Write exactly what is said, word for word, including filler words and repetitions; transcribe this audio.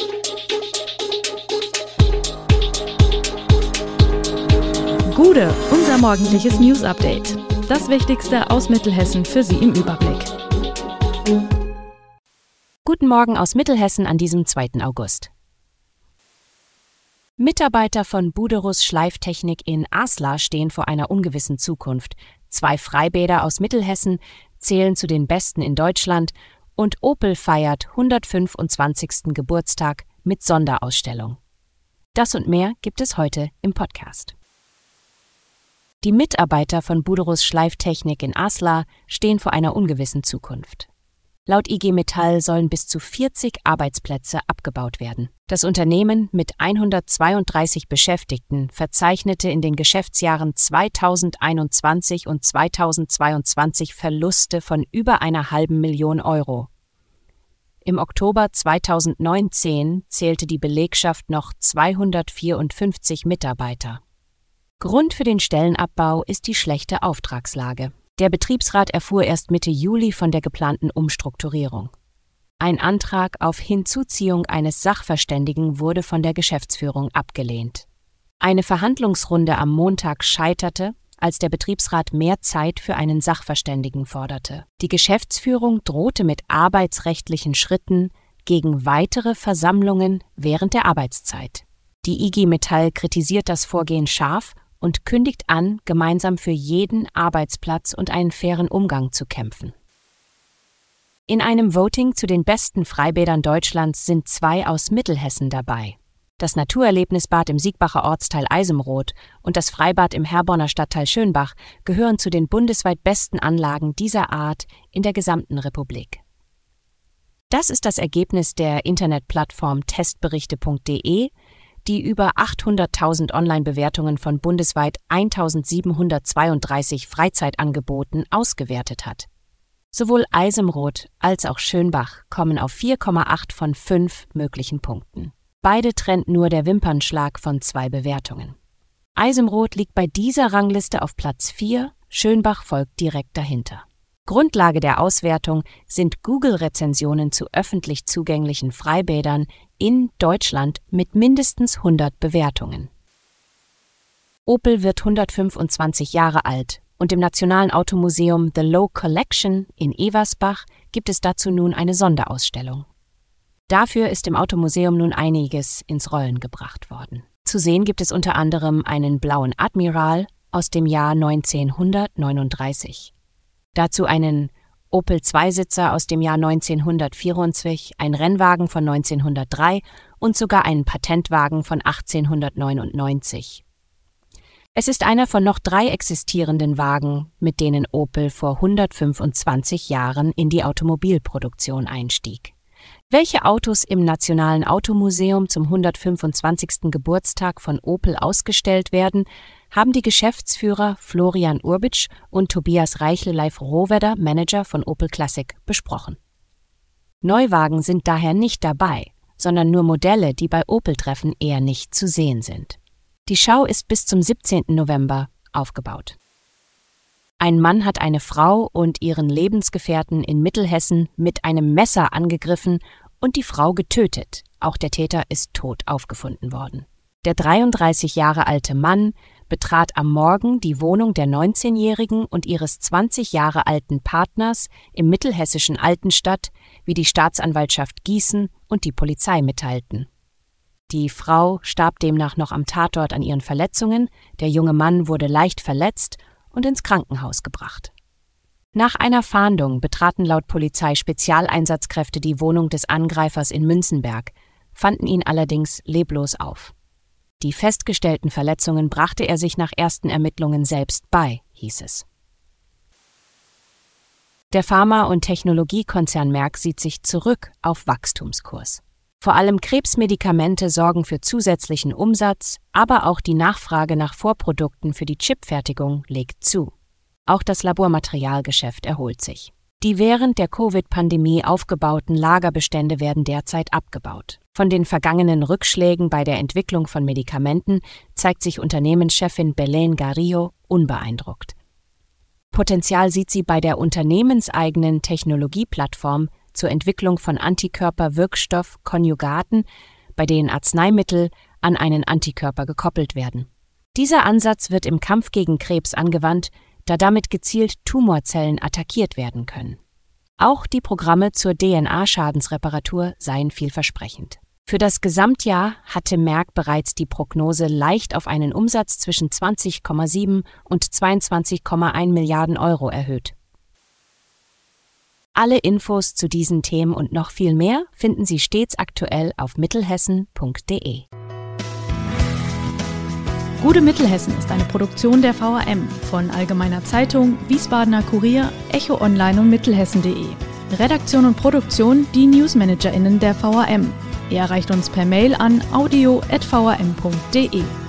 Gude, unser morgendliches News-Update. Das Wichtigste aus Mittelhessen für Sie im Überblick. Guten Morgen aus Mittelhessen an diesem zweiten August. Mitarbeiter von Buderus Schleiftechnik in Aslar stehen vor einer ungewissen Zukunft. Zwei Freibäder aus Mittelhessen zählen zu den besten in Deutschland und Opel feiert hundertfünfundzwanzigsten Geburtstag mit Sonderausstellung. Das und mehr gibt es heute im Podcast. Die Mitarbeiter von Buderus Schleiftechnik in Aslar stehen vor einer ungewissen Zukunft. Laut I G Metall sollen bis zu vierzig Arbeitsplätze abgebaut werden. Das Unternehmen mit hundertzweiunddreißig Beschäftigten verzeichnete in den Geschäftsjahren zweitausendeinundzwanzig und zweitausendzweiundzwanzig Verluste von über einer halben Million Euro. Im Oktober zweitausendneunzehn zählte die Belegschaft noch zweihundertvierundfünfzig Mitarbeiter. Grund für den Stellenabbau ist die schlechte Auftragslage. Der Betriebsrat erfuhr erst Mitte Juli von der geplanten Umstrukturierung. Ein Antrag auf Hinzuziehung eines Sachverständigen wurde von der Geschäftsführung abgelehnt. Eine Verhandlungsrunde am Montag scheiterte, als der Betriebsrat mehr Zeit für einen Sachverständigen forderte. Die Geschäftsführung drohte mit arbeitsrechtlichen Schritten gegen weitere Versammlungen während der Arbeitszeit. Die I G Metall kritisiert das Vorgehen scharf und kündigt an, gemeinsam für jeden Arbeitsplatz und einen fairen Umgang zu kämpfen. In einem Voting zu den besten Freibädern Deutschlands sind zwei aus Mittelhessen dabei. Das Naturerlebnisbad im Siegbacher Ortsteil Eisenroth und das Freibad im Herborner Stadtteil Schönbach gehören zu den bundesweit besten Anlagen dieser Art in der gesamten Republik. Das ist das Ergebnis der Internetplattform testberichte punkt de, die über achthunderttausend Online-Bewertungen von bundesweit eintausendsiebenhundertzweiunddreißig Freizeitangeboten ausgewertet hat. Sowohl Eisenroth als auch Schönbach kommen auf vier Komma acht von fünf möglichen Punkten. Beide trennt nur der Wimpernschlag von zwei Bewertungen. Eisenroth liegt bei dieser Rangliste auf Platz vier, Schönbach folgt direkt dahinter. Grundlage der Auswertung sind Google-Rezensionen zu öffentlich zugänglichen Freibädern in Deutschland mit mindestens hundert Bewertungen. Opel wird hundertfünfundzwanzig Jahre alt und im Nationalen Automuseum The Low Collection in Eversbach gibt es dazu nun eine Sonderausstellung. Dafür ist im Automuseum nun einiges ins Rollen gebracht worden. Zu sehen gibt es unter anderem einen blauen Admiral aus dem Jahr neunzehnhundertneununddreißig. Dazu einen Opel Zweisitzer aus dem Jahr neunzehnhundertvierundvierzig, ein Rennwagen von neunzehnhundertdrei und sogar einen Patentwagen von achtzehnhundertneunundneunzig. Es ist einer von noch drei existierenden Wagen, mit denen Opel vor hundertfünfundzwanzig Jahren in die Automobilproduktion einstieg. Welche Autos im Nationalen Automuseum zum hundertfünfundzwanzigsten Geburtstag von Opel ausgestellt werden, haben die Geschäftsführer Florian Urbitsch und Tobias Reichle-Leif-Rohwedder, Manager von Opel Classic, besprochen. Neuwagen sind daher nicht dabei, sondern nur Modelle, die bei Opel-Treffen eher nicht zu sehen sind. Die Schau ist bis zum siebzehnten November aufgebaut. Ein Mann hat eine Frau und ihren Lebensgefährten in Mittelhessen mit einem Messer angegriffen und die Frau getötet. Auch der Täter ist tot aufgefunden worden. Der dreiunddreißig Jahre alte Mann betrat am Morgen die Wohnung der neunzehnjährigen und ihres zwanzig Jahre alten Partners im mittelhessischen Altenstadt, wie die Staatsanwaltschaft Gießen und die Polizei mitteilten. Die Frau starb demnach noch am Tatort an ihren Verletzungen, der junge Mann wurde leicht verletzt und ins Krankenhaus gebracht. Nach einer Fahndung betraten laut Polizei Spezialeinsatzkräfte die Wohnung des Angreifers in Münzenberg, fanden ihn allerdings leblos auf. Die festgestellten Verletzungen brachte er sich nach ersten Ermittlungen selbst bei, hieß es. Der Pharma- und Technologiekonzern Merck sieht sich zurück auf Wachstumskurs. Vor allem Krebsmedikamente sorgen für zusätzlichen Umsatz, aber auch die Nachfrage nach Vorprodukten für die Chipfertigung legt zu. Auch das Labormaterialgeschäft erholt sich. Die während der Covid-Pandemie aufgebauten Lagerbestände werden derzeit abgebaut. Von den vergangenen Rückschlägen bei der Entwicklung von Medikamenten zeigt sich Unternehmenschefin Belén Garrido unbeeindruckt. Potenzial sieht sie bei der unternehmenseigenen Technologieplattform zur Entwicklung von Antikörperwirkstoff-Konjugaten, bei denen Arzneimittel an einen Antikörper gekoppelt werden. Dieser Ansatz wird im Kampf gegen Krebs angewandt, da damit gezielt Tumorzellen attackiert werden können. Auch die Programme zur D N A-Schadensreparatur seien vielversprechend. Für das Gesamtjahr hatte Merck bereits die Prognose leicht auf einen Umsatz zwischen zwanzig Komma sieben und zweiundzwanzig Komma eins Milliarden Euro erhöht. Alle Infos zu diesen Themen und noch viel mehr finden Sie stets aktuell auf mittelhessen punkt de. Gute Mittelhessen ist eine Produktion der V A M von Allgemeiner Zeitung, Wiesbadener Kurier, Echo Online und mittelhessen punkt de. Redaktion und Produktion die NewsmanagerInnen der V A M. Ihr erreicht uns per Mail an audio at v a m punkt de.